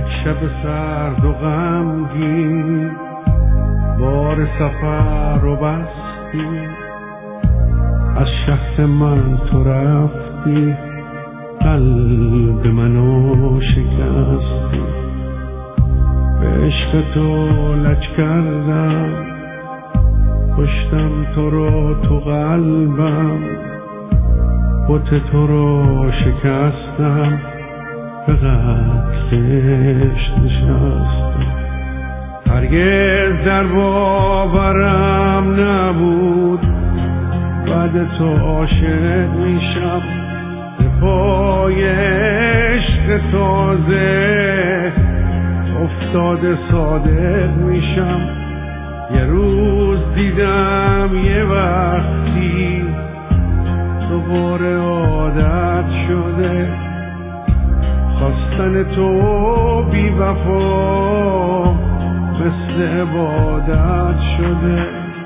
یک شب سرد و غمگین بار سفر رو بستی، از شهر من تو رفتی، قلب منو شکستی. به عشق تو لج کردم، کشتم تو رو تو قلبم، بت تو رو شکستم، به قتلش نشستم. هرگز در باورم نبود بعد تو عاشق میشم، به پای عشق تازه افتاده صادق میشم. یه روز دیدم یه وقتی دوباره عادت شده، خواستن تو بی وفا مثل عبادت شده.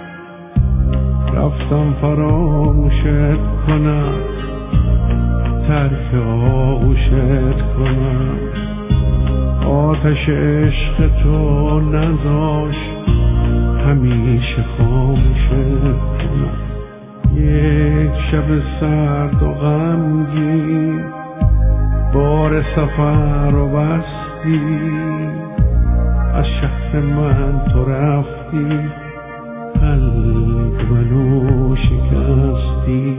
رفتم فراموشت کنم، ترک آغوشت کنم، آتش عشق تو نذاشت همیشه خاموشت کنم. یک شب سرد و غمگین بار سفر رو بستی، از شهر من تو رفتی، قلب منو شکستی.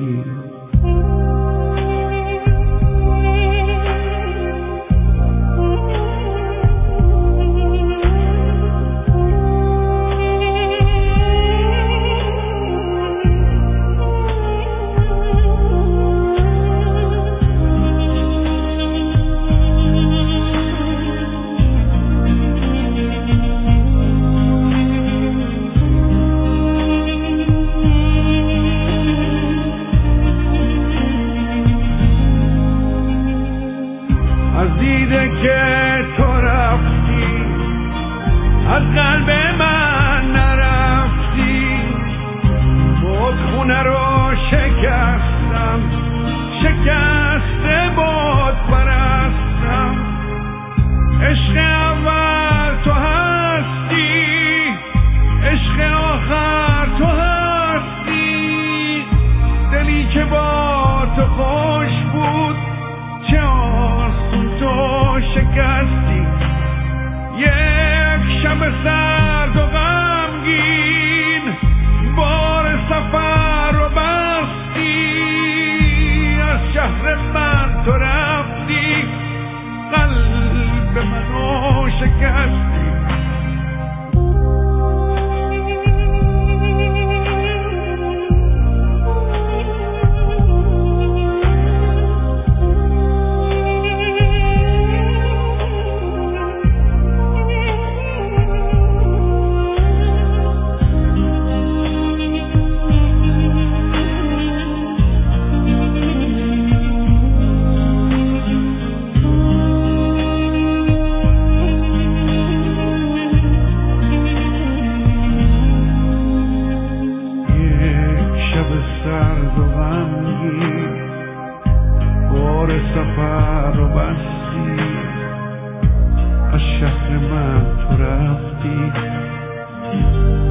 از دیده که تو رفتی، از قلب من نرفتی، بود خونه رو شکستم، شکسته بود پرستم. عشق اول تو هستی، عشق آخر تو هستی. دلی که با تو خوش بود چه آسون تو شکستی. یک شب سرد و غمگین بار سفر رو بستی، از شهر من تو رفتی، قلب منو شکستی. سرد و غمگین بار سفر رو بستی، از شهر من تو رفتی،